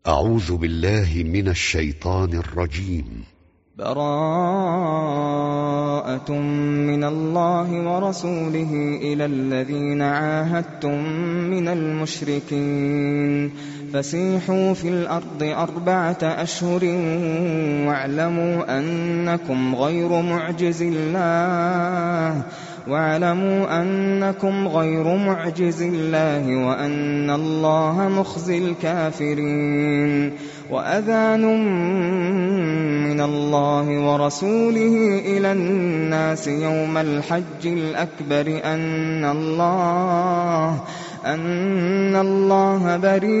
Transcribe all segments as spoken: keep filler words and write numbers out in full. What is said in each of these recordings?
أعوذ بالله من الشيطان الرجيم. براءة من الله ورسوله إلى الذين عاهدتم من المشركين فسيحوا في الأرض أربعة أشهر واعلموا أنكم غير معجز الله واعلموا أنكم غير معجز الله وأن الله مخزي الكافرين. وأذان من الله ورسوله إلى الناس يوم الحج الأكبر أن الله أن الله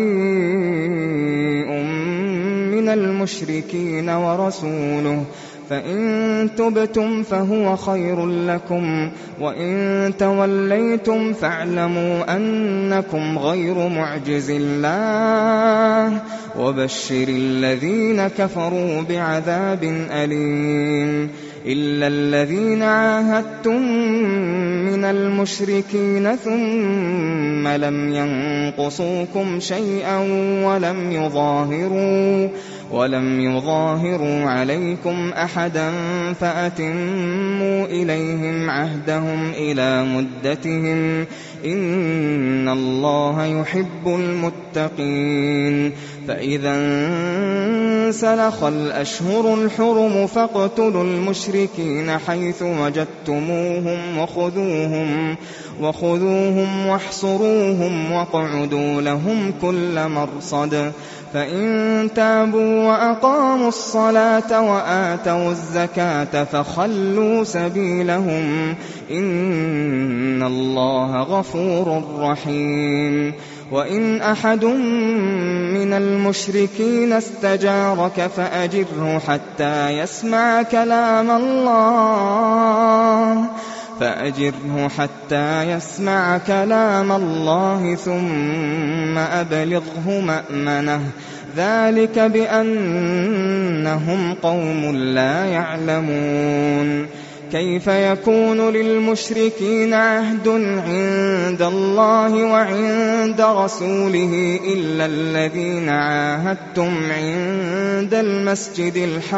بريء من المشركين ورسوله فإن تبتم فهو خير لكم وإن توليتم فاعلموا أنكم غير معجز الله وبشر الذين كفروا بعذاب أليم. إلا الذين عاهدتم من المشركين ثم لم ينقصوكم شيئا ولم يظاهروا ولم يظاهروا عليكم أحدا فأتموا إليهم عهدهم إلى مدتهم إن الله يحب المتقين. فإذا انسلخ الأشهر الحرم فاقتلوا المشركين حيث وجدتموهم وخذوهم وخذوهم واحصروهم واقعدوا لهم كل مرصد. فإن تابوا وأقاموا الصلاة وآتوا الزكاة فخلوا سبيلهم إن الله غفور رحيم. وإن أحد من المشركين استجارك فأجره حتى يسمع كلام الله فأجره حتى يسمع كلام الله ثم أبلغه مأمنه ذلك بأنهم قوم لا يعلمون. كيف يكون للمشركين عهد عند الله وعند رسوله إلا الذين عاهدتم عند المسجد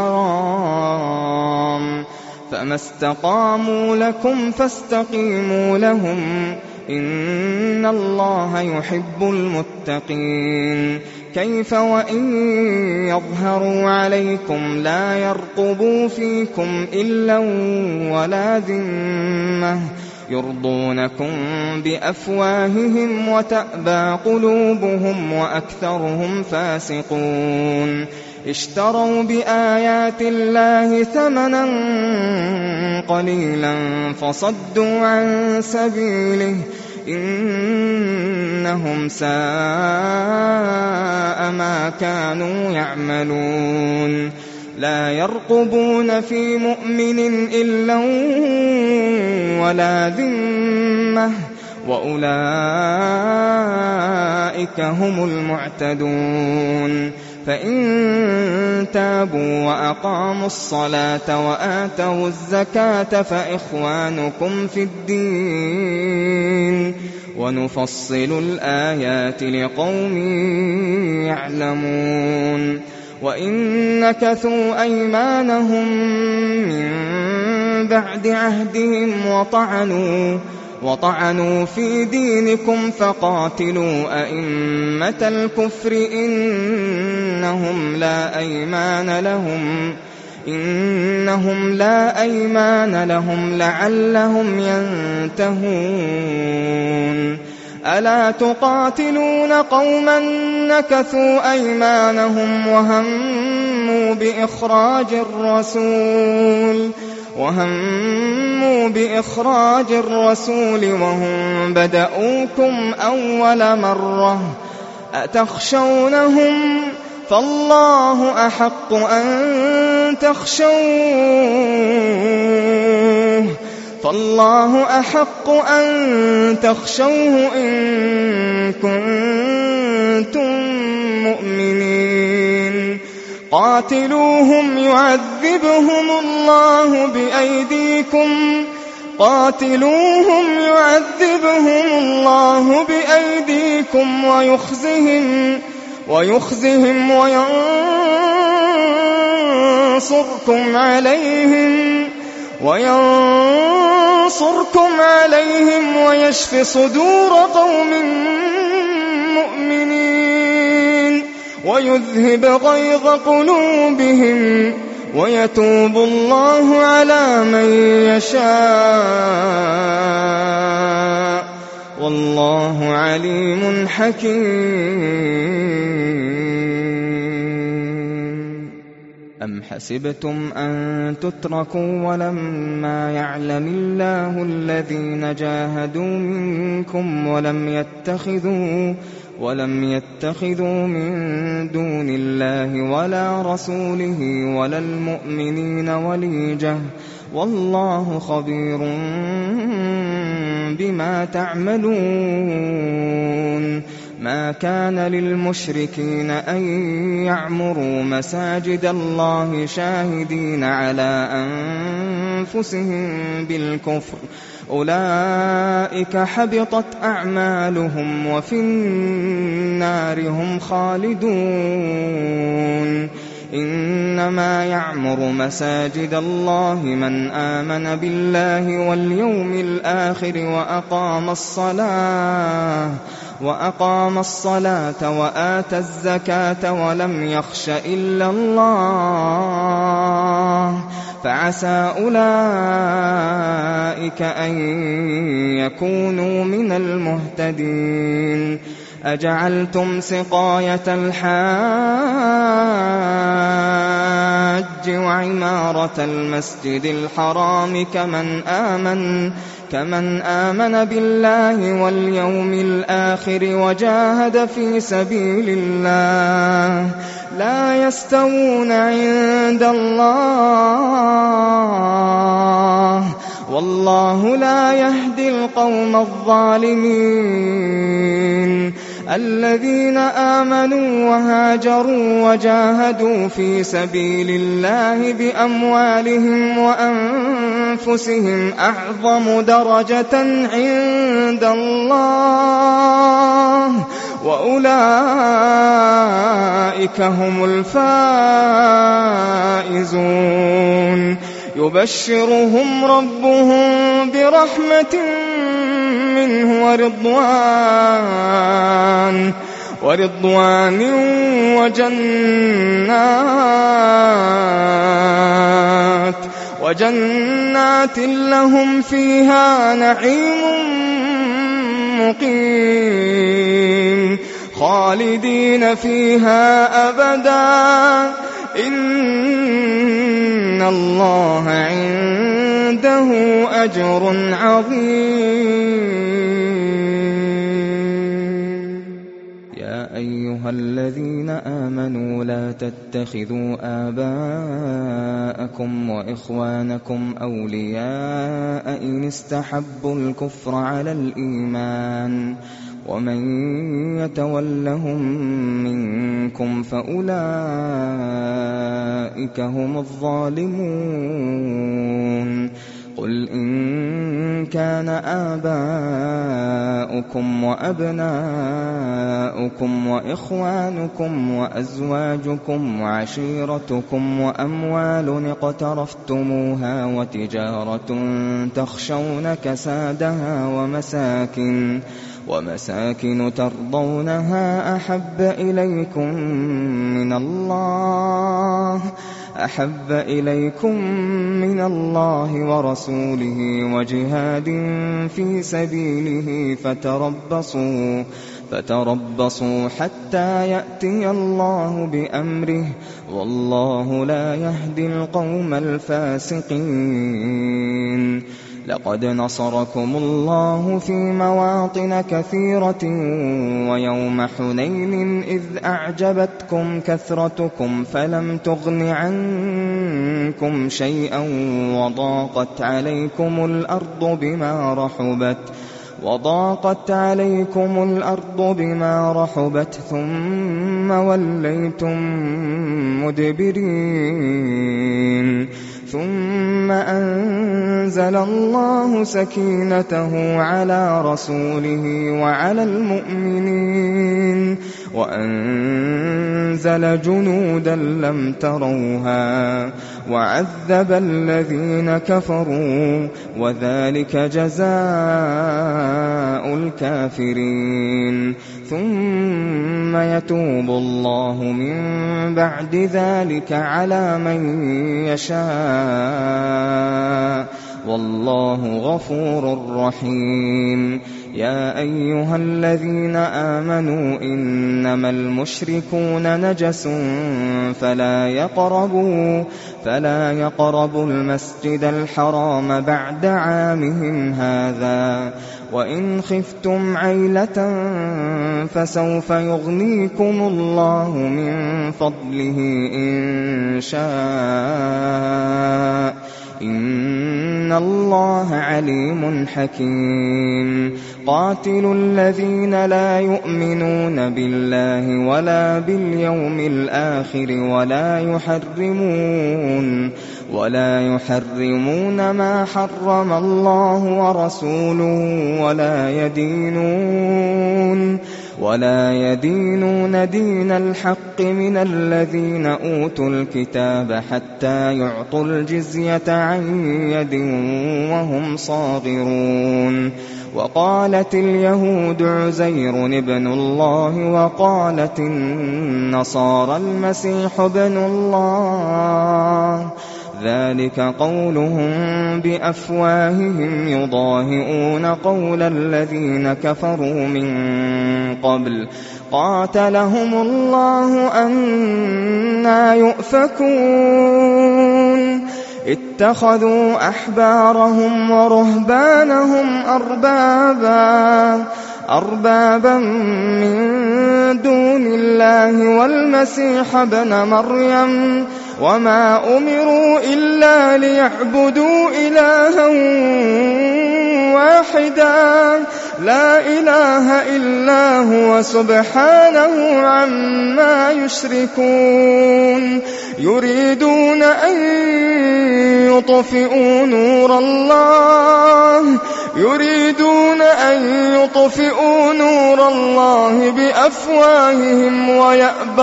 الحرام فما استقاموا لكم فاستقيموا لهم إن الله يحب المتقين. كيف وإن يظهروا عليكم لا يرقبوا فيكم إلا ولا ذمة يرضونكم بأفواههم وتأبى قلوبهم وأكثرهم فاسقون. اشتروا بآيات الله ثمنا قليلا فصدوا عن سبيله إنهم ساء ما كانوا يعملون. لا يرقبون في مؤمن إلا ولا ذمة وأولئك هم المعتدون. فإن تابوا وأقاموا الصلاة وآتوا الزكاة فإخوانكم في الدين ونفصل الآيات لقوم يعلمون. وإن نكثوا أيمانهم من بعد عهدهم وطعنوا وطعنوا في دينكم فقاتلوا أئمة الكفر إنهم لا أيمان لهم إنهم لا أيمان لهم لعلهم ينتهون. ألا تقاتلون قوما نكثوا أيمانهم وهموا بإخراج الرسول وهموا بإخراج الرسول وهم بدأوكم أول مرة أتخشونهم فالله أحق أن تخشوه فالله أحق أن تخشوه إن كنتم مؤمنين. قاتلوهم يعذبهم الله بأيديكم قاتلوهم يعذبهم الله بأيديكم ويخزهم ويخزهم وينصركم عليهم وينصركم عليهم ويشف صدور قوم مؤمنين ويذهب غيظ قلوبهم ويتوب الله على من يشاء والله عليم حكيم. أم حسبتم أن تتركوا ولما يعلم الله الذين جاهدوا منكم ولم يتخذوا ولم يتخذوا من دون الله ولا رسوله ولا المؤمنين وليجة والله خبير بما تعملون. ما كان للمشركين أن يعمروا مساجد الله شاهدين على أنفسهم بالكفر أولئك حبطت أعمالهم وفي النار هم خالدون. إنما يعمر مساجد الله من آمن بالله واليوم الآخر وأقام الصلاة وأقام الصلاة وآتى الزكاة ولم يخش إلا الله فعسى أولئك أن يكونوا من المهتدين. أجعلتم سقاية الحاج وعمارة المسجد الحرام كمن آمن كمن آمن بالله واليوم الآخر وجاهد في سبيل الله لا يستوون عند الله والله لا يهدي القوم الظالمين. الذين آمنوا وهاجروا وجاهدوا في سبيل الله بأموالهم وأنفسهم أعظم درجة عند الله وأولئك هم الفائزون. يبشرهم ربهم برحمة منه ورضوان ورضوان وجنات وجنات لهم فيها نعيم مقيم خالدين فيها أبدا إن الله عنده أجر عظيم. يا أيها الذين آمنوا لا تتخذوا آباءكم وإخوانكم أولياء إن استحبوا الكفر على الإيمان ومن يتولهم منكم فأولئك هم الظالمون. قل إن كان آباؤكم وأبناؤكم وإخوانكم وأزواجكم وعشيرتكم وأموال اقترفتموها وتجارة تخشون كسادها ومساكن ومساكن ترضونها أحب إليكم من الله أحب إليكم من الله ورسوله وجهاد في سبيله فتربصوا فتربصوا حتى يأتي الله بأمره والله لا يهدي القوم الفاسقين. لقد نصركم الله في مواطن كثيرة ويوم حنين إذ أعجبتكم كثرتكم فلم تغن عنكم شيئا وضاقت عليكم الأرض بما رحبت وضاقت عليكم الأرض بما رحبت ثم وليتم مدبرين. ثم أنزل الله سكينته على رسوله وعلى المؤمنين وأنزل جنودا لم تروها وعذب الذين كفروا وذلك جزاء الكافرين ثم يتوب الله من بعد ذلك على من يشاء والله غفور رحيم. يا أيها الذين آمنوا إنما المشركون نجس فلا يقربوا فلا يقربوا المسجد الحرام بعد عامهم هذا وإن خفتم عيلة فسوف يغنيكم الله من فضله إن شاء إن الله عليم حكيم. قاتلوا الذين لا يؤمنون بالله ولا باليوم الآخر ولا يحرمون ولا يحرمون ما حرم الله ورسوله ولا يدينون ولا يدينون دين الحق من الذين أوتوا الكتاب حتى يعطوا الجزية عن يد وهم صاغرون. وقالت اليهود عزير ابن الله وقالت النصارى المسيح ابن الله ذلك قولهم بأفواههم يضاهئون قول الذين كفروا من قبل قاتلهم الله أنى يؤفكون. اتخذوا أحبارهم ورهبانهم أربابا أربابا من دون الله والمسيح ابن مريم وما أمروا إلا ليعبدوا إلها واحدا لا إله إلا هو سبحانه عما يشركون. يريدون أن يطفئوا نور الله يريدون أن يطفئوا نور الله بأفواههم ويأبى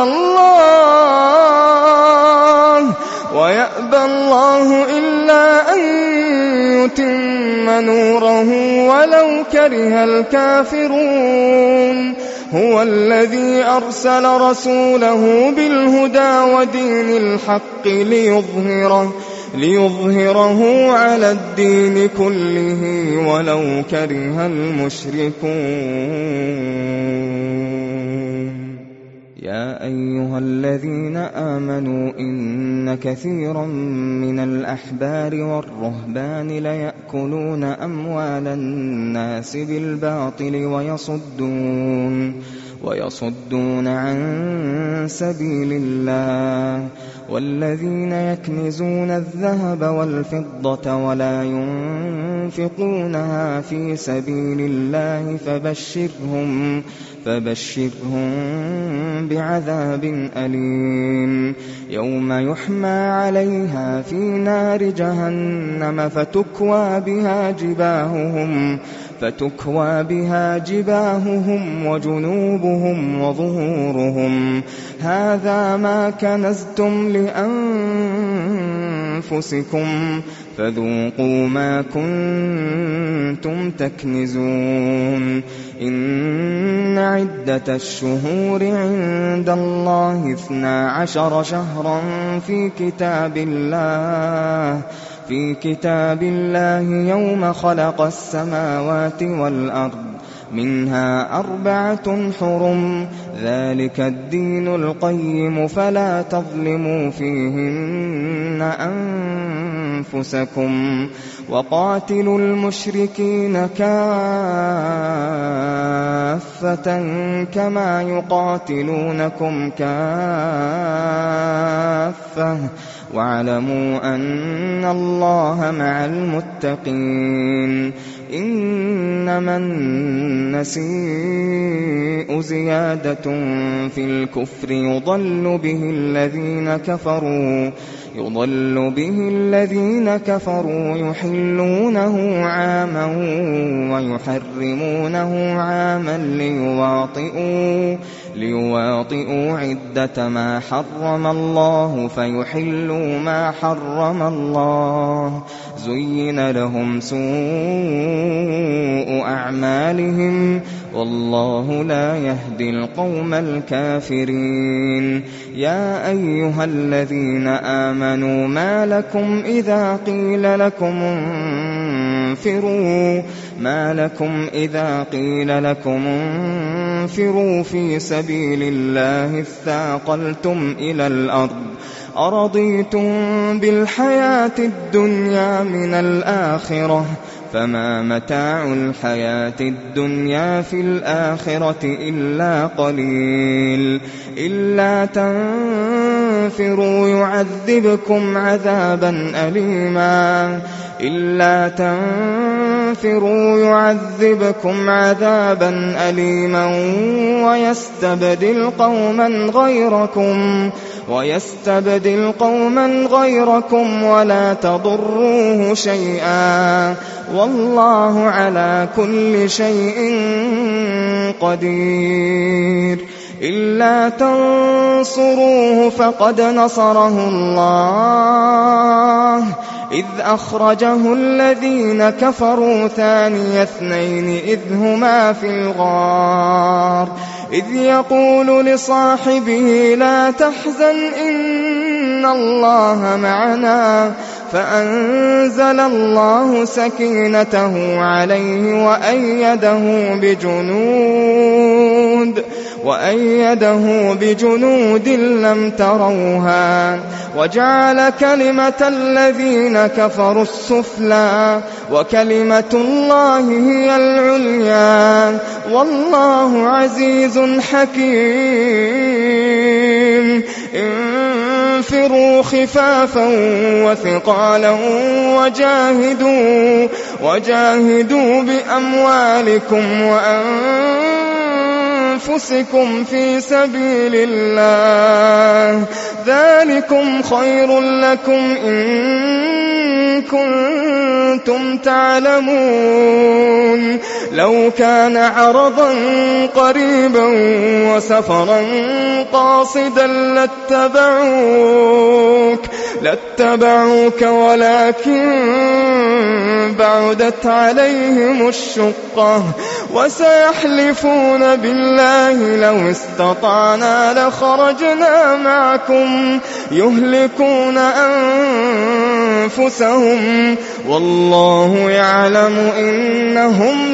الله ويأبى الله إلا أن يتم نوره ولو كره الكافرون. هو الذي أرسل رسوله بالهدى ودين الحق ليظهره ليظهره على الدين كله ولو كره المشركون. يا أيها الذين آمنوا إن كثيرا من الأحبار والرهبان ليأكلون أموال الناس بالباطل ويصدون ويصدون عن سبيل الله والذين يكنزون الذهب والفضة ولا ينفقونها في سبيل الله فبشرهم فبشرهم بعذاب أليم. يوم يحمى عليها في نار جهنم فتكوى بها جباههم فتكوى بها جباههم وجنوبهم وظهورهم هذا ما كنزتم لأنفسكم فذوقوا ما كنتم تكنزون. إن عدة الشهور عند الله اثنا عشر شهرا في كتاب الله في كتاب الله يوم خلق السماوات والأرض منها أربعة حرم ذلك الدين القيم فلا تظلموا فيهن أنفسكم وقاتلوا المشركين كافة كما يقاتلونكم كافة كافة واعلموا أن الله مع المتقين إنما النسيء زيادة في الكفر يضل به الذين كفروا يضل به الذين كفروا يحلونه عاما ويحرمونه عاما ليواطئوا ليواطئوا عدة ما حرم الله فيحلوا ما حرم الله زين لهم سوء أعمالهم والله لا يهدي القوم الكافرين يا أيها الذين آمنوا ما لكم إذا قيل لكم انفروا ما لكم إذا قيل لكم انفروا في سبيل الله اثاقلتم إلى الأرض أرضيتم بالحياة الدنيا من الآخرة فما متاع الحياة الدنيا في الآخرة إلا قليل إلا تنفروا يعذبكم عذابا أليما إلا تنفروا يعذبكم عذابا أليما ويستبدل قوما غيركم ويستبدل قوما غيركم ولا تضروه شيئا والله على كل شيء قدير إلا تنصروه فقد نصره الله إذ أخرجه الذين كفروا ثاني اثنين إذ هما في الغار إذ يقول لصاحبه لا تحزن إن الله معنا فأنزل الله سكينته عليه وأيده بجنود وأيده بجنود لم تروها وجعل كلمة الذين كفروا السفلى وكلمة الله هي العليا والله عزيز حكيم انفروا خفافا وثقالا وجاهدوا وجاهدوا بأموالكم وأنفسكم في سبيل الله ذلكم خير لكم إن كنتم تعلمون لو كان عرضا قريبا وسفرا قاصدا لاتبعوك لاتبعوك ولكن بعدت عليهم الشقة وسيحلفون بالله لو استطعنا لخرجنا معكم يهلكون أنفسهم والله يعلم إنهم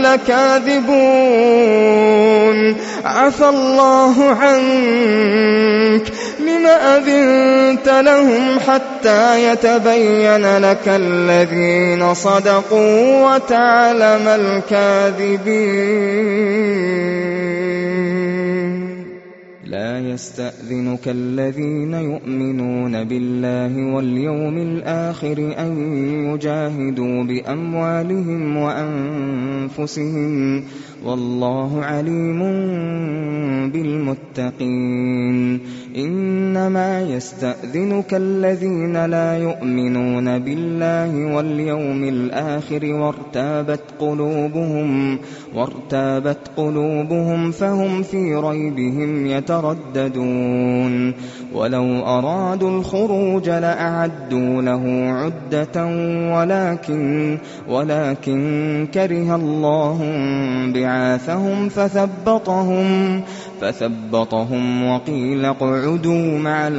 لكاذبون عفى الله عنك لم أذنت لهم حتى يتبين لك الذين صدقوا وتعلم الكاذبين لا يستأذنك الذين يؤمنون بالله واليوم الآخر أن يجاهدوا بأموالهم وأنفسهم والله عليم بالمتقين إنما يستأذنك الذين لا يؤمنون بالله واليوم الآخر وارتابت قلوبهم وارتابت قلوبهم فهم في ريبهم يترددون ولو أرادوا الخروج لأعدوا له عدة ولكن ولكن كره الله بعاثهم فثبطهم فثبطهم وقيل اقعدوا مع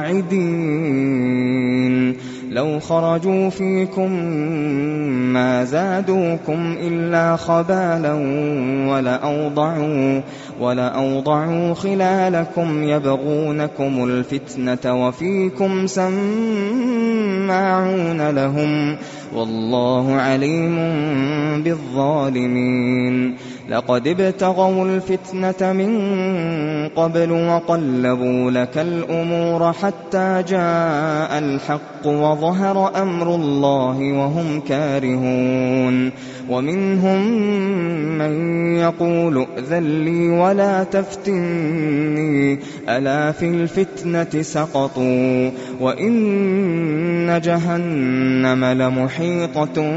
القاعدين لو خرجوا فيكم ما زادوكم إلا خبالا ولأوضعوا ولأوضعوا خلالكم يبغونكم الفتنة وفيكم سماعون لهم والله عليم بالظالمين لقد ابتغوا الفتنة من قبل وقلبوا لك الأمور حتى جاء الحق وظهر أمر الله وهم كارهون ومنهم من يقول ائذن لي ولا تفتني ألا في الفتنة سقطوا وإن جهنم لمحيطة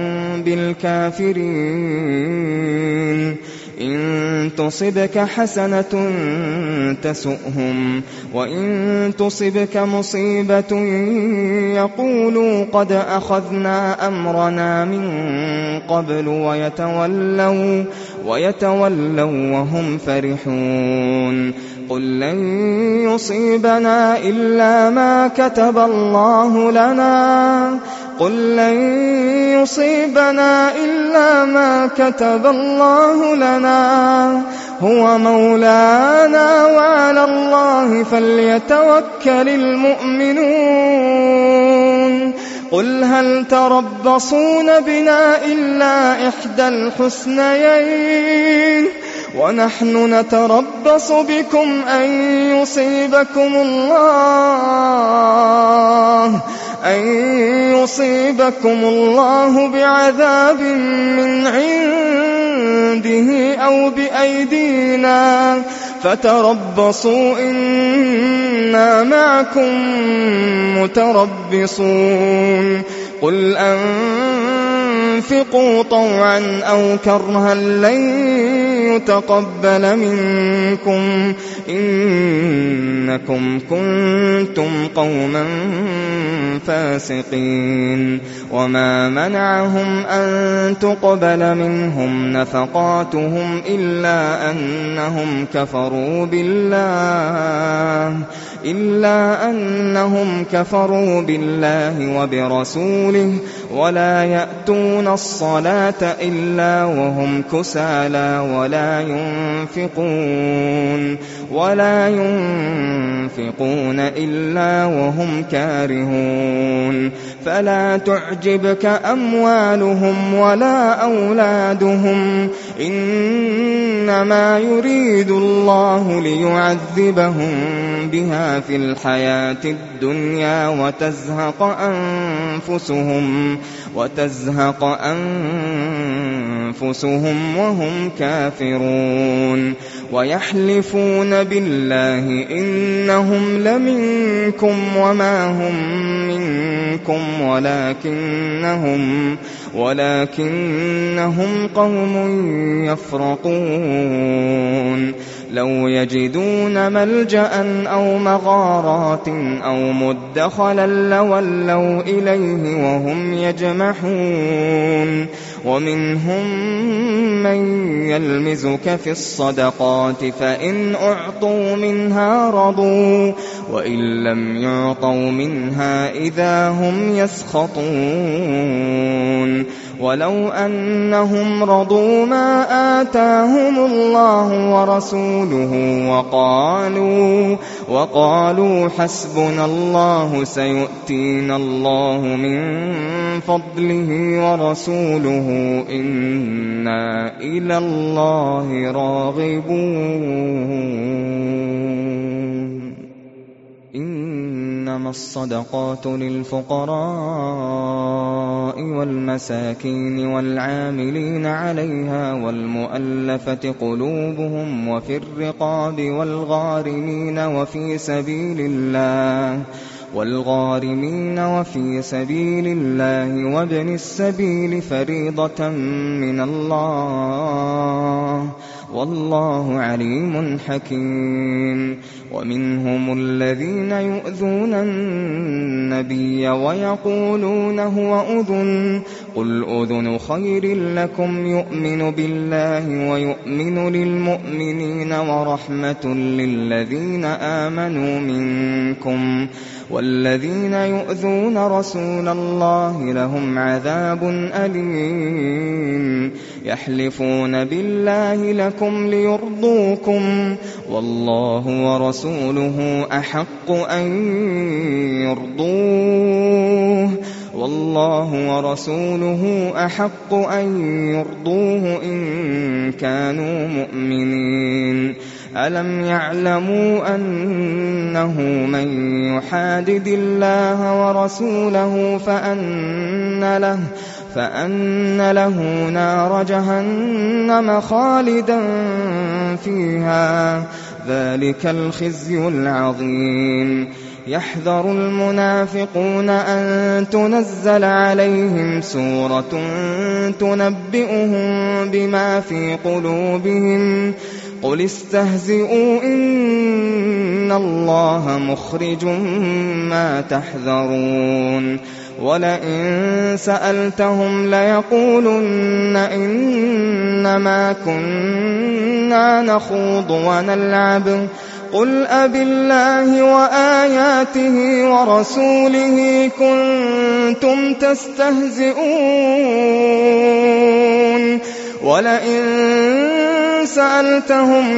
بالكافرين إن تصبك حسنة تسؤهم وإن تصبك مصيبة يقولوا قد أخذنا أمرنا من قبل ويتولوا, ويتولوا وهم فرحون قل لن يصيبنا إلا ما كتب الله لنا قل لن يصيبنا إلا ما كتب الله لنا هو مولانا وعلى الله فليتوكل المؤمنون قل هل تربصون بنا إلا إحدى الحسنيين ونحن نتربص بكم أن يصيبكم الله أن يصيبكم الله بعذاب من عنده أو بأيدينا فتربصوا إنا معكم متربصون قل أنفقوا طوعا أو كرها لن يتقبل منكم إنكم كنتم قوما فاسقين وما منعهم أن تقبل منهم نفقاتهم إلا أنهم كفروا بالله إلا أنهم كفروا بالله وبرسوله ولا يأتون الصلاة إلا وهم كسالى ولا ينفقون ولا ينفقون إلا وهم كارهون فلا تعجبك أموالهم ولا أولادهم إنما يريد الله ليعذبهم بها في الحياة الدنيا وتزهق أنفسهم وتزهق أنفسهم وهم كافرون ويحلفون بالله إنهم لمنكم وما هم منكم ولكنهم ولكنهم قوم يفرقون لو يجدون ملجأ أو مغارات أو مدخلا لولوا إليه وهم يجمحون ومنهم من يلمزك في الصدقات فإن أعطوا منها رضوا وإن لم يعطوا منها إذا هم يسخطون ولو أنهم رضوا ما آتاهم الله ورسوله وقالوا وقالوا حسبنا الله سيؤتينا الله من فضله ورسوله إنا إلى الله راغبون إنما الصدقات للفقراء والمساكين والعاملين عليها والمؤلفة قلوبهم وفي الرقاب والغارمين وفي سبيل الله والغارمين وفي سبيل الله وابن السبيل فريضة من الله والله عليم حكيم ومنهم الذين يؤذون النبي ويقولون هو أذن قل أذن خير لكم يؤمن بالله ويؤمن للمؤمنين ورحمة للذين آمنوا منكم والذين يؤذون رسول الله لهم عذاب أليم يحلفون بالله لكم ليرضوكم والله ورسوله أحق أن يرضوه والله ورسوله أحق أن يرضوه إن كانوا مؤمنين ألم يعلموا أنه من يحادد الله ورسوله فأن له فأن له نار جهنم خالدا فيها ذلك الخزي العظيم يحذر المنافقون أن تنزل عليهم سورة تنبئهم بما في قلوبهم قل استهزئوا إن الله مخرج ما تحذرون ولئن سألتهم ليقولن إنما كنا نخوض ونلعب قل أبالله وآياته ورسوله كنتم تستهزئون ولئن سألتهم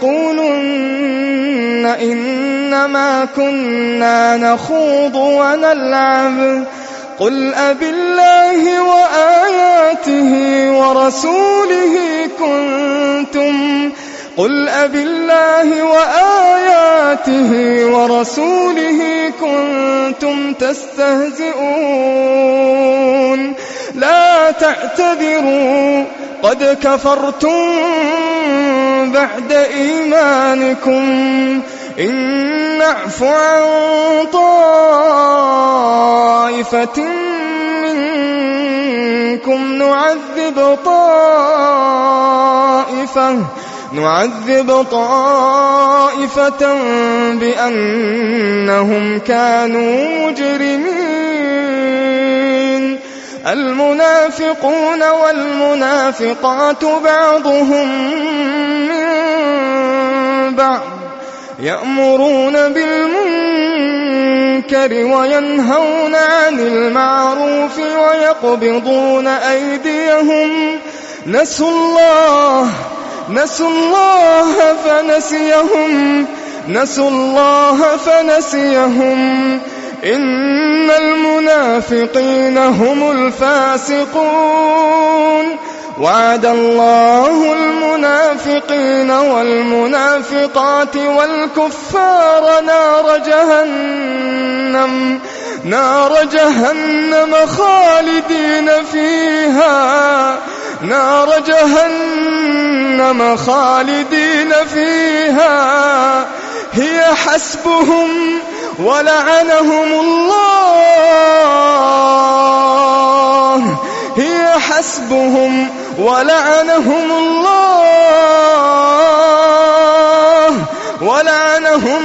ليقولن إنما كنا نخوض ونلعب قل أبالله وآياته ورسوله كنتم قل أبالله وآياته ورسوله كنتم تستهزئون لا تعتذروا قد كفرتم بعد إيمانكم إن نعف عن طائفة منكم نعذب طائفة نعذب طائفة بأنهم كانوا مجرمين المنافقون والمنافقات بعضهم من بعض يأمرون بالمنكر وينهون عن المعروف ويقبضون أيديهم نسوا الله نسوا الله فنسيهم نسوا الله فنسيهم إن المنافقين هم الفاسقون وعد الله المنافقين والمنافقات والكفار نار جهنم نار جهنم خالدين فيها نار جهنم خالدين فيها هي حسبهم ولعنهم الله هي حسبهم ولعنهم الله ولعنهم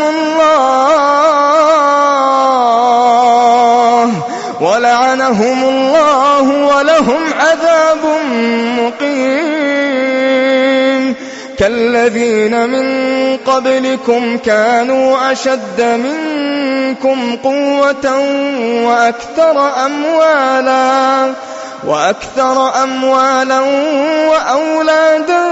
الله ولعنهم الله ولهم عذاب مقيم كالذين من قبلكم كانوا أشد منكم قوة وأكثر أموالا وأكثر أموالا وأولادا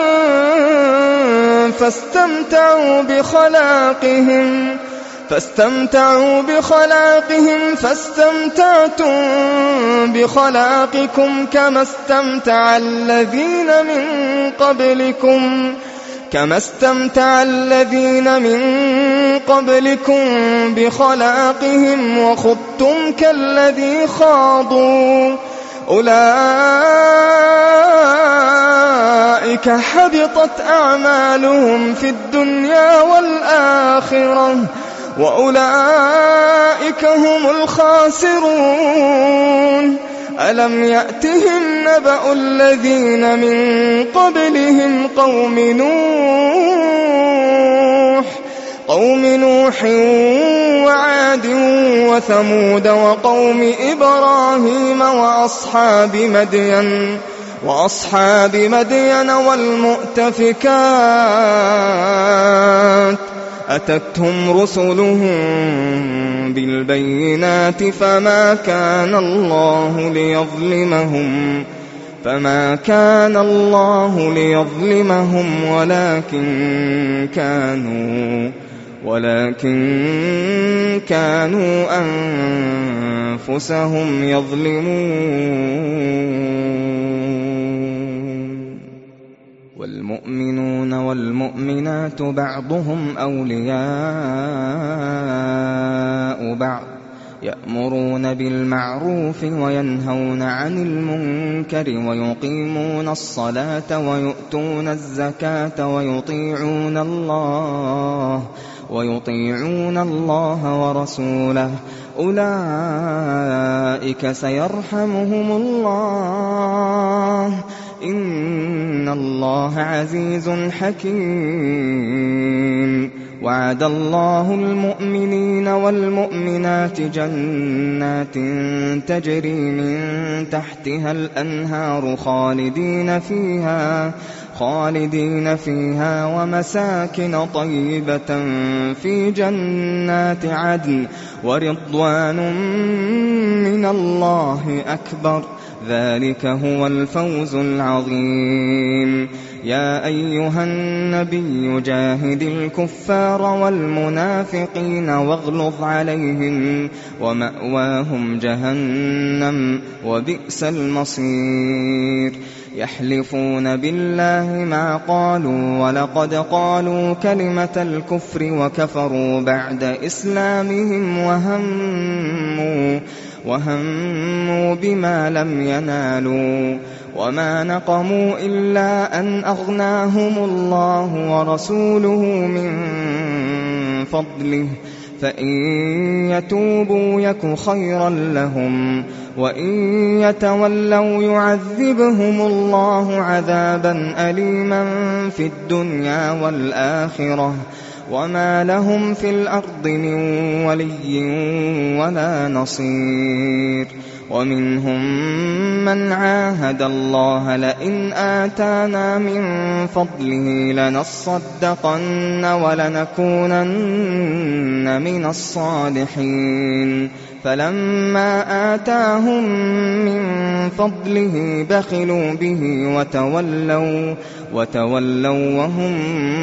فاستمتعوا بخلاقهم فاستمتعوا بخلاقهم فاستمتعتم بخلاقكم كما استمتع الذين من قبلكم كما استمتع الذين من قبلكم بخلاقهم وخضتم كالذي خاضوا أولئك حبطت أعمالهم في الدنيا والآخرة وأولئك هم الخاسرون ألم يأتهم نبأ الذين من قبلهم قوم نوح قوم نوح وعاد وثمود وقوم إبراهيم وأصحاب مدين وأصحاب مدين والمؤتفكات أتتهم رسلهم بالبينات فما كان الله ليظلمهم فما كان الله ليظلمهم ولكن كانوا ولكن كانوا أنفسهم يظلمون. والمؤمنون والمؤمنات بعضهم أولياء بعض يأمرون بالمعروف وينهون عن المنكر ويقيمون الصلاة ويؤتون الزكاة ويطيعون الله ويطيعون الله ورسوله أولئك سيرحمهم الله إن الله عزيز حكيم. وعد الله المؤمنين والمؤمنات جنات تجري من تحتها الأنهار خالدين فيها خالدين فيها ومساكن طيبة في جنات عدن ورضوان من الله أكبر ذلك هو الفوز العظيم. يا أيها النبي جاهد الكفار والمنافقين واغلظ عليهم ومأواهم جهنم وبئس المصير. يحلفون بالله ما قالوا ولقد قالوا كلمة الكفر وكفروا بعد إسلامهم وهموا وهموا بما لم ينالوا وما نقموا إلا أن أغناهم الله ورسوله من فضله فإن يتوبوا يك خيرا لهم وإن يتولوا يعذبهم الله عذابا أليما في الدنيا والآخرة وما لهم في الأرض من ولي ولا نصير. ومنهم من عاهد الله لئن آتانا من فضله لنصدقن ولنكونن من الصالحين فلما آتاهم من فضله بخلوا به وتولوا وتولوا وهم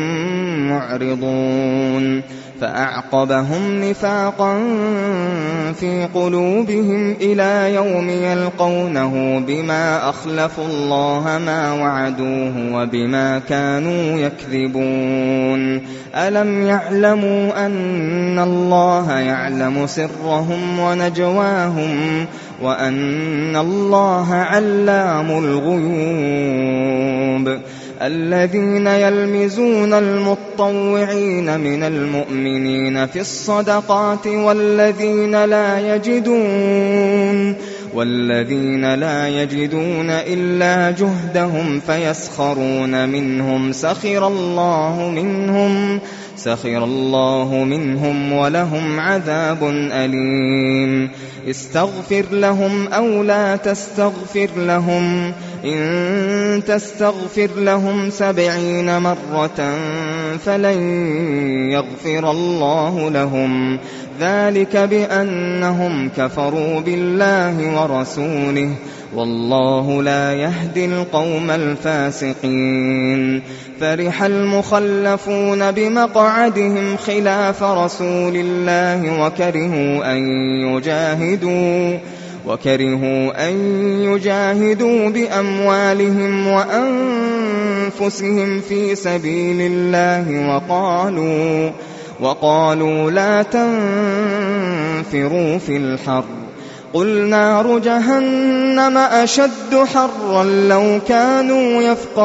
معرضون. فأعقبهم نفاقا في قلوبهم إلى يوم يلقونه بما أخلفوا الله ما وعدوه وبما كانوا يكذبون. ألم يعلموا أن الله يعلم سرهم ونجواهم وأن الله علام الغيوب. الذين يلمزون المطوعين من المؤمنين في الصدقات والذين لا يجدون والذين لا يجدون إلا جهدهم فيسخرون منهم سخر الله منهم سخر الله منهم ولهم عذاب أليم. استغفر لهم أو لا تستغفر لهم إن تستغفر لهم سبعين مرة فلن يغفر الله لهم ذلك بأنهم كفروا بالله ورسوله والله لا يهدي القوم الفاسقين. فرح المخلفون بمقعدهم خلاف رسول الله وكرهوا أن يجاهدوا وكرهوا أن يجاهدوا بأموالهم وأنفسهم في سبيل الله وقالوا وقالوا لا تنفروا في الحر قل نار جهنم أشد حرا لو كانوا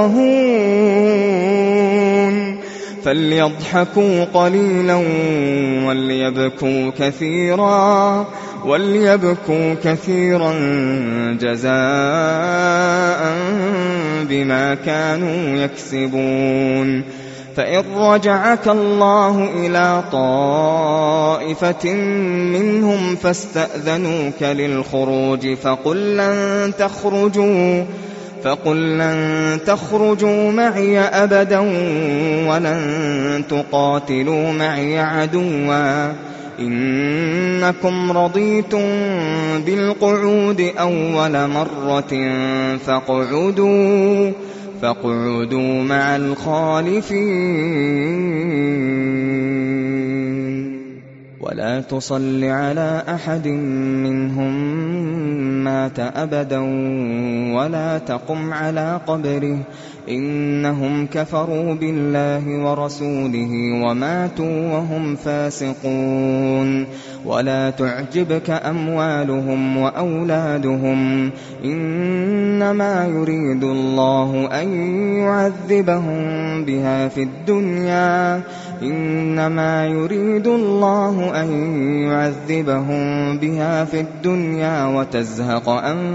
يفقهون. فليضحكوا قليلا وليبكوا كثيرا وليبكوا كثيرا جزاء بما كانوا يكسبون. فإن رجعك الله إلى طائفة منهم فاستأذنوك للخروج فقل لن تخرجوا فقل لن تخرجوا معي أبدا ولن تقاتلوا معي عدوا إنكم رضيتم بالقعود أول مرة فاقعدوا فاقعدوا مع الخالفين ولا تصل على أحد منهم مات أبدا ولا تقم على قبره إنهم كفروا بالله ورسوله وماتوا وهم فاسقون ولا تعجبك أموالهم وأولادهم إنما يريد الله أن يعذبهم بها في الدنيا إنما يريد الله أن يعذبهم بها في الدنيا وتزهق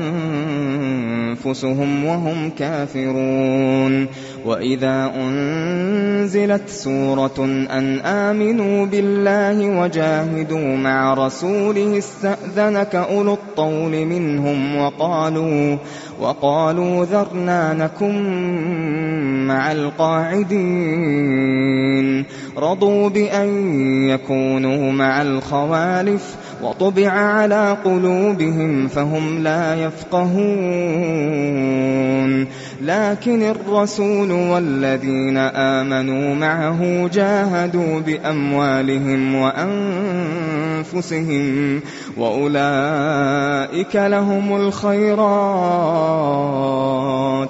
أنفسهم وهم كافرون وإذا أنزلت سورة أن آمنوا بالله وجاهدوا مع رسوله استأذنك أولو الطول منهم وقالوا وقالوا ذرنا نكن مع القاعدين رضوا بأن يكونوا مع الخوالف وطبع على قلوبهم فهم لا يفقهون لكن الرسول والذين آمنوا معه جاهدوا بأموالهم وأنفسهم وأولئك لهم الخيرات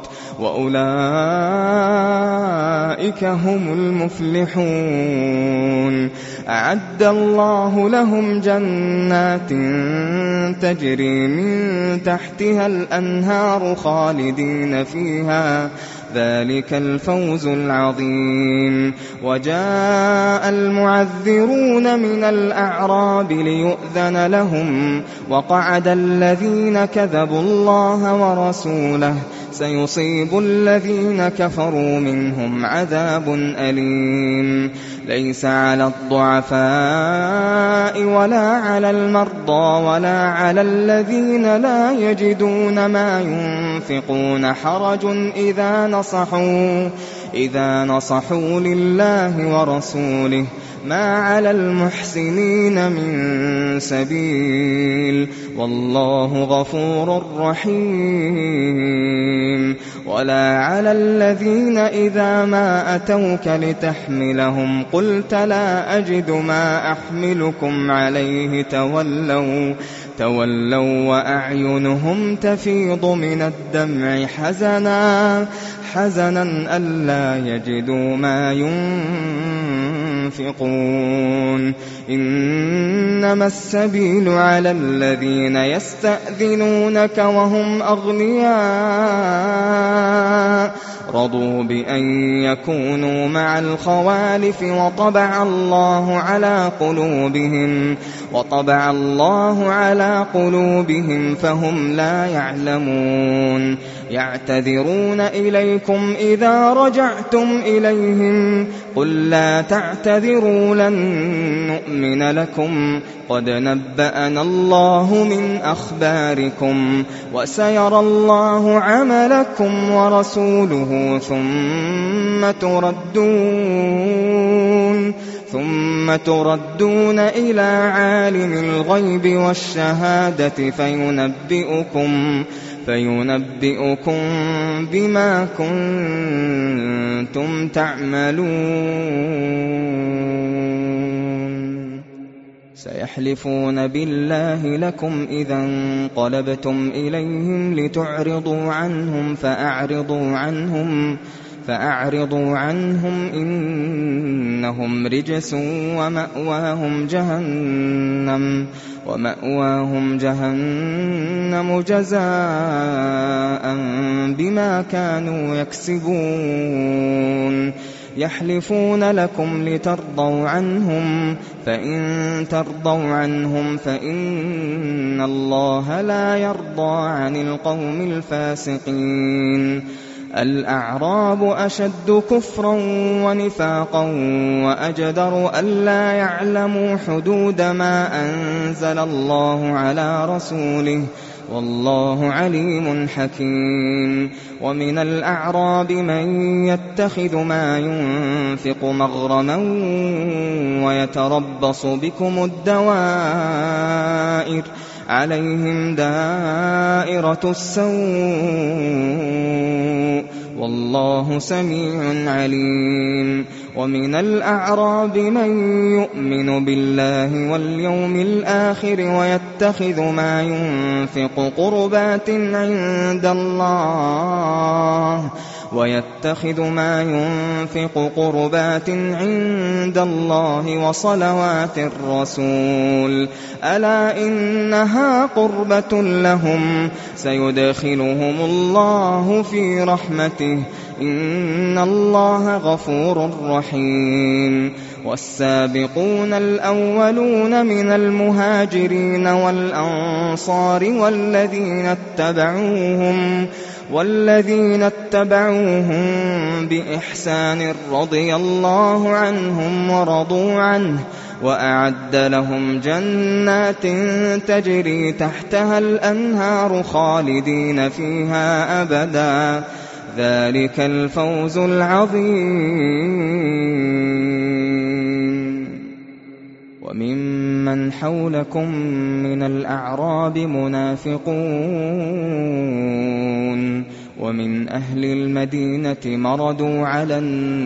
وأولئك هم المفلحون أعد الله لهم جنات تجري من تحتها الأنهار خالدين فيها ذلك الفوز العظيم وجاء المعذرون من الأعراب ليؤذن لهم وقعد الذين كذبوا الله ورسوله سيصيب الذين كفروا منهم عذاب أليم ليس على الضعفاء ولا على المرضى ولا على الذين لا يجدون ما ينفقون حرج إذا نصحوا إذا نصحوا لله ورسوله ما على المحسنين من سبيل والله غفور رحيم ولا على الذين إذا ما أتوك لتحملهم قلت لا أجد ما أحملكم عليه تولوا تولوا وأعينهم تفيض من الدمع حزنا حزنا ألا يجدوا ما ينفقون إنما السبيل على الذين يستأذنونك وهم أغنياء رضوا بأن يكونوا مع الخوالف وطبع الله على قلوبهم وطبع الله على قلوبهم فهم لا يعلمون يعتذرون إليكم إذا رجعتم إليهم قل لا تعتذروا لن نؤمن لكم قد نبأنا الله من أخباركم وسيرى الله عملكم ورسوله ثم تردون ثم تردون إلى عالم الغيب والشهادة فينبئكم فينبئكم بما كنتم تعملون سيحلفون بالله لكم إذا انقلبتم إليهم لتعرضوا عنهم فأعرضوا عنهم فأعرضوا عنهم إنهم رجس ومأواهم جهنم ومأواهم جهنم جزاء بما كانوا يكسبون يحلفون لكم لترضوا عنهم فإن ترضوا عنهم فإن الله لا يرضى عن القوم الفاسقين الأعراب أشد كفرا ونفاقا وأجدر ألا يعلموا حدود ما أنزل الله على رسوله والله عليم حكيم ومن الأعراب من يتخذ ما ينفق مغرما ويتربص بكم الدوائر عليهم دائرة السوء والله سميع عليم. ومن الأعراب من يؤمن بالله واليوم الآخر ويتخذ ما ينفق قربات عند الله ويتخذ ما ينفق قربات عند الله وصلوات الرسول ألا إنها قربة لهم سيدخلهم الله في رحمته إن الله غفور رحيم. والسابقون الأولون من المهاجرين والأنصار والذين اتبعوهم والذين اتبعوهم بإحسان رضي الله عنهم ورضوا عنه وأعد لهم جنات تجري تحتها الأنهار خالدين فيها أبدا ذلك الفوز العظيم. وممن حولكم من الأعراب منافقون ومن أهل المدينة مردوا على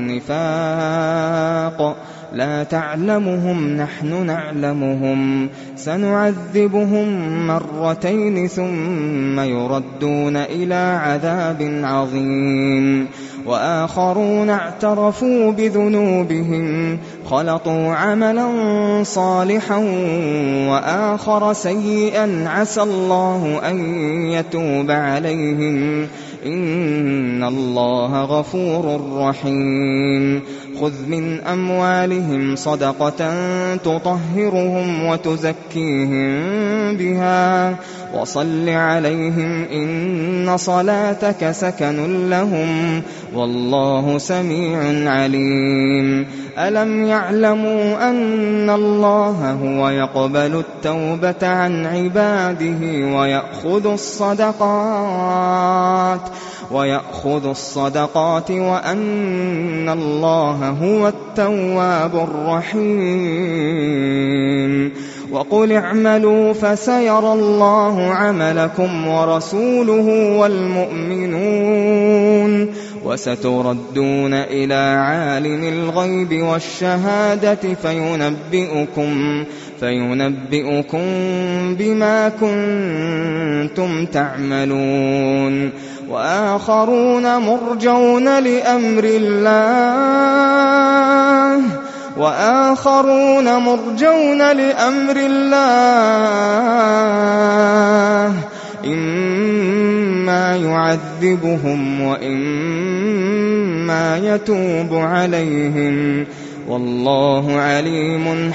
النفاق لا تعلمهم نحن نعلمهم سنعذبهم مرتين ثم يردون إلى عذاب عظيم. وآخرون اعترفوا بذنوبهم خلطوا عملا صالحا وآخر سيئا عسى الله أن يتوب عليهم إن الله غفور رحيم. خذ من أموالهم صدقة تطهرهم وتزكيهم بها وصل عليهم إن صلاتك سكن لهم والله سميع عليم. ألم يعلموا أن الله هو يقبل التوبة عن عباده ويأخذ الصدقات ويأخذ الصدقات وأن الله هو التواب الرحيم. وقل اعملوا فسيرى الله عملكم ورسوله والمؤمنون وستردون إلى عالم الغيب والشهادة فينبئكم فينبئكم بما كنتم تعملون. وآخرون مرجون لأمر الله وآخرون مرجون لأمر الله إما يعذبهم وإما يتوب عليهم والله عليم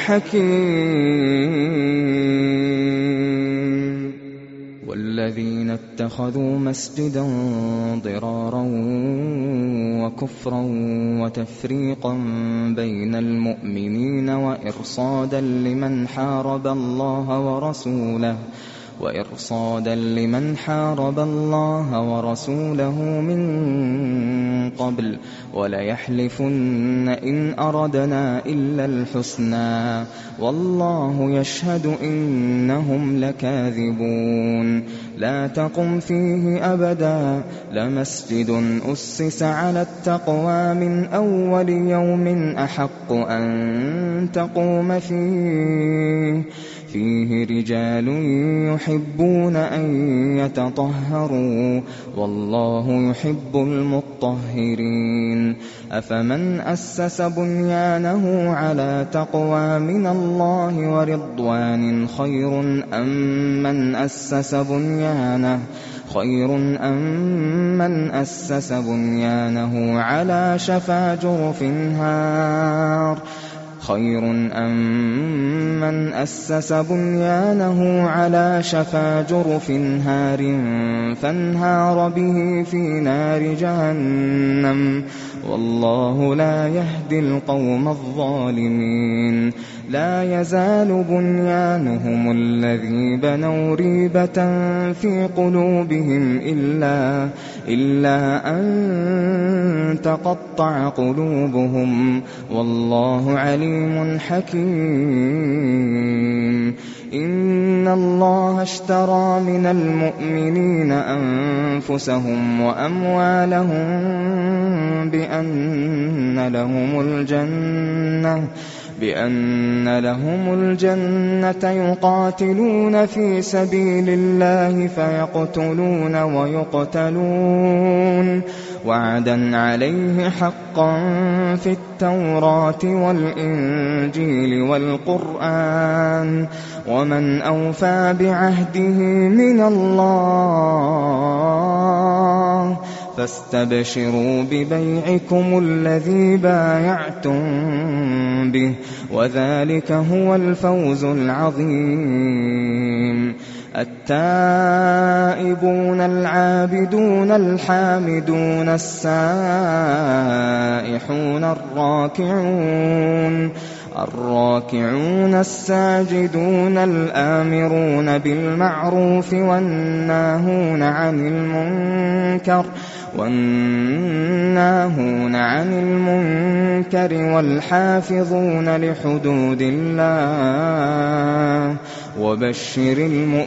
حكيم. والذين اتخذوا مسجدا ضرارا وكفرا وتفريقا بين المؤمنين وإرصادا لمن حارب الله ورسوله وإرصادا لمن حارب الله ورسوله من قبل وليحلفن إن أردنا إلا الحسنى والله يشهد إنهم لكاذبون. لا تقم فيه أبدا لمسجد أسس على التقوى من أول يوم أحق أن تقوم فيه فيه رجال يحبون أن يتطهروا والله يحب المطهرين. أفمن أسس بنيانه على تقوى من الله ورضوان خير أم من أسس بنيانه خير أم من أسس بنيانه على شفا جرف هار خير أم من أسس بنيانه على شفا جرف هار فانهار به في نار جهنم والله لا يهدي القوم الظالمين. لا يزال بنيانهم الذي بنوا ريبة في قلوبهم إلا, إلا أن تقطع قلوبهم والله عليم حكيم. إن الله اشترى من المؤمنين أنفسهم وأموالهم بأن لهم الجنة بأن لهم الجنة يقاتلون في سبيل الله فيقتلون ويقتلون وعدا عليه حقا في التوراة والإنجيل والقرآن ومن أوفى بعهده من الله فاستبشروا ببيعكم الذي بايعتم به وذلك هو الفوز العظيم. التائبون العابدون الحامدون السائحون الراكعون الراكعون الساجدون الآمرون بالمعروف والناهون عن المنكر والناهون عن المنكر والحافظون لحدود الله وبشر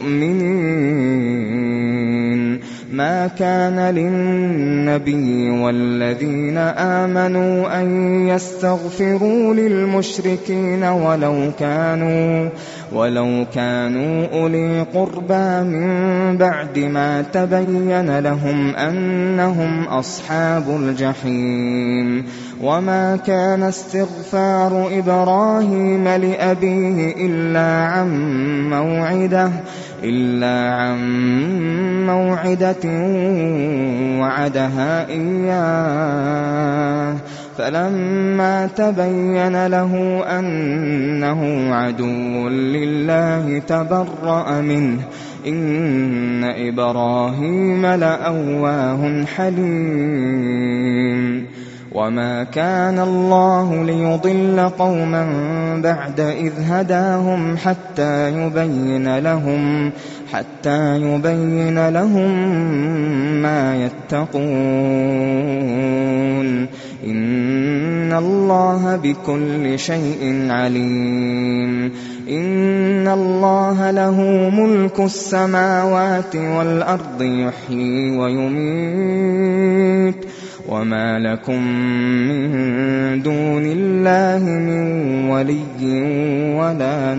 المؤمنين. ما كان للنبي والذين آمنوا أن يستغفروا للمشركين ولو كانوا ولو كانوا أولي قربى من بعد ما تبين لهم أنهم أصحاب الجحيم. وما كان استغفار إبراهيم لأبيه إلا عن موعدة إلا عن موعدة وعدها إياه فلما تبين له أنه عدو لله تبرأ منه إن إبراهيم لأواه حليم. وما كان الله ليضل قوما بعد إذ هداهم حتى يبين لهم حتى يبين لهم ما يتقون إن الله بكل شيء عليم. إن الله له ملك السماوات والأرض يحيي ويميت وما لكم من دون الله من ولي ولا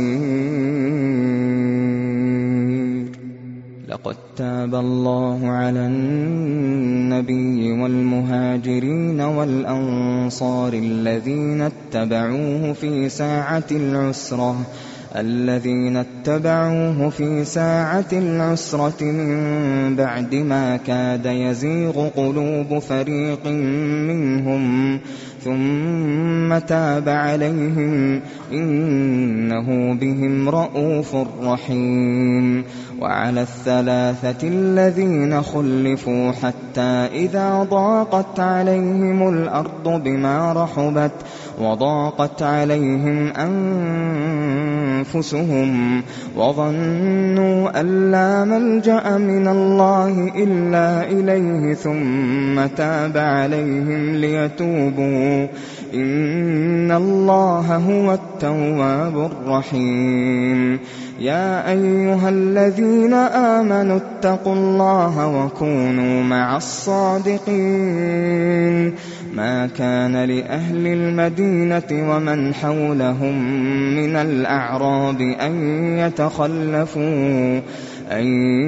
نصير. لقد تاب الله على النبي والمهاجرين والأنصار الذين اتبعوه في ساعة العسرة الذين اتبعوه في ساعة العسرة من بعد ما كاد يزيغ قلوب فريق منهم ثم تاب عليهم إنه بهم رءوف رحيم. وعلى الثلاثة الذين خلفوا حتى إذا ضاقت عليهم الأرض بما رحبت وضاقت عليهم أنفسهم وظنوا أن لا ملجأ من الله إلا إليه ثم تاب عليهم ليتوبوا إن الله هو التواب الرحيم. يا أيها الذين آمنوا اتقوا الله وكونوا مع الصادقين. ما كان لأهل المدينة ومن حولهم من الأعراب أن يتخلفوا أن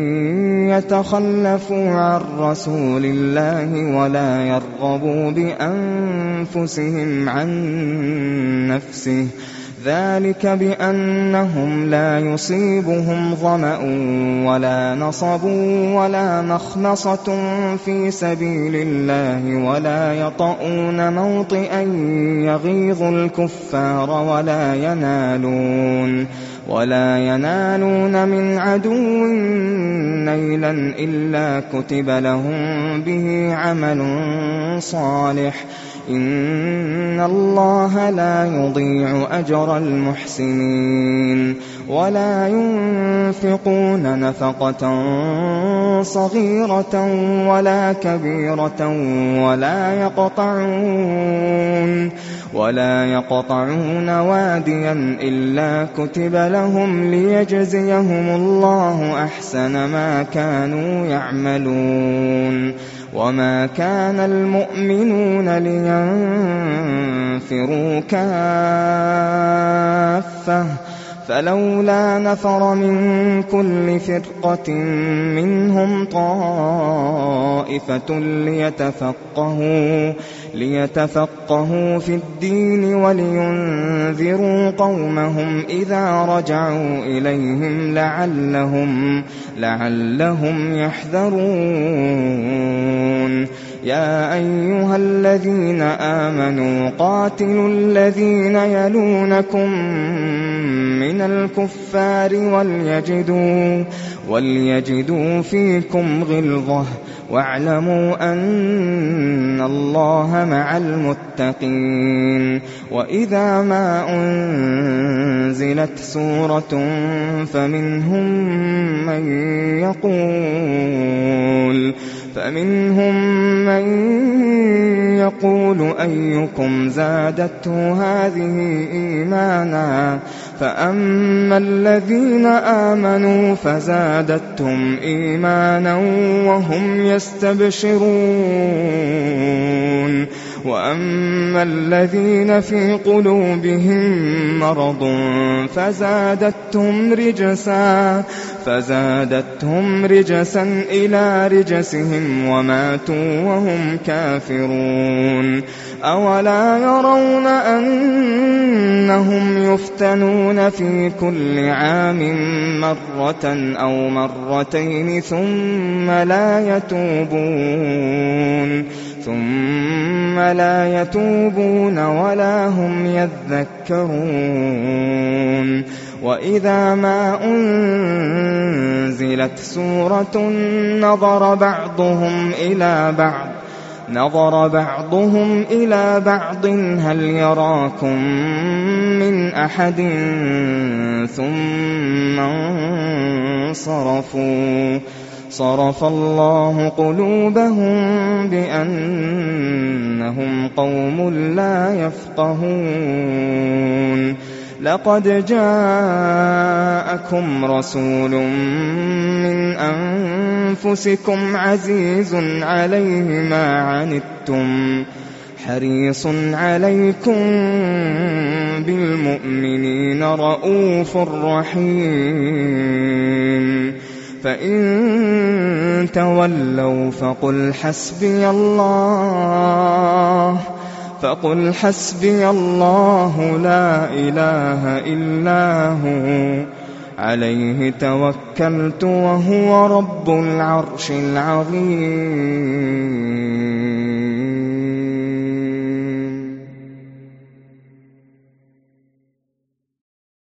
يتخلفوا عن رسول الله ولا يرغبوا بأنفسهم عن نفسه ذلك بأنهم لا يصيبهم ظمأ ولا نصب ولا مخمصة في سبيل الله ولا يطؤون موطئا يغيظ الكفار ولا ينالون ولا ينالون من عدو نيلا إلا كتب لهم به عمل صالح إن الله لا يضيع أجر المحسنين ولا ينفقون نفقة صغيرة ولا كبيرة ولا يقطعون ولا يقطعون واديا إلا كتب لهم ليجزيهم الله أحسن ما كانوا يعملون وما كان المؤمنون لينفروا كافة فلولا نفر من كل فرقة منهم طائفة ليتفقهوا ليتفقهوا في الدين ولينذروا قومهم إذا رجعوا إليهم لعلهم لعلهم يحذرون يا أيها الذين آمنوا قاتلوا الذين يلونكم من الكفار وليجدوا وليجدوا فيكم غلظة واعلموا أن الله مع المتقين وإذا ما أنزلت سورة فمنهم من يقول فمنهم من يقول أيكم زادته هذه إيمانا فأما الذين آمنوا فزادتهم إيمانا وهم يستبشرون وأما الذين في قلوبهم مرض فزادتهم رجسا فزادتهم رجسا إلى رجسهم وماتوا وهم كافرون أولا يرون أنهم يفتنون في كل عام مرة أو مرتين ثم لا يتوبون ثم لا يتوبون ولا هم يذكرون وإذا ما أنزلت سورة نظر بعضهم إلى بعض نظر بعضهم إلى بعض هل يراكم من أحد ثم انصرفوا صرف الله قلوبهم بأنهم قوم لا يفقهون لقد جاءكم رسول من أنفسكم عزيز عليه ما عنتم حريص عليكم بالمؤمنين رؤوف رحيم فإن تولوا فقل حسبي الله فقل حسبي الله لا إله إلا هو عليه توكلت وهو رب العرش العظيم